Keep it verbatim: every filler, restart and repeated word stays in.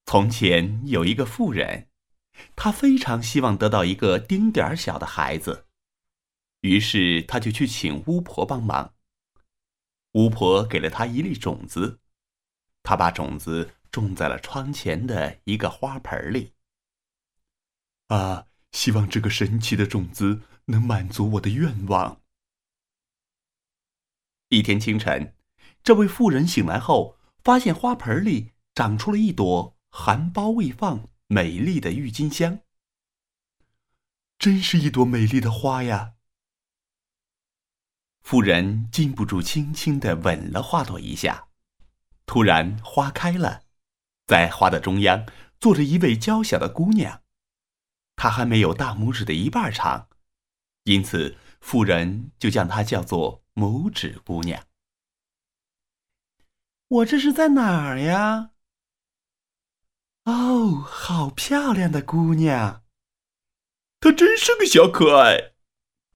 从前有一个妇人，她非常希望得到一个丁点儿小的孩子，于是她就去请巫婆帮忙。巫婆给了她一粒种子，她把种子种在了窗前的一个花盆里。啊，希望这个神奇的种子能满足我的愿望。一天清晨，这位妇人醒来后，发现花盆里长出了一朵含苞未放、美丽的郁金香。真是一朵美丽的花呀！妇人禁不住轻轻地吻了花朵一下，突然花开了，在花的中央坐着一位娇小的姑娘，她还没有大拇指的一半长，因此妇人就将她叫做拇指姑娘。我这是在哪儿呀？哦，好漂亮的姑娘！她真是个小可爱。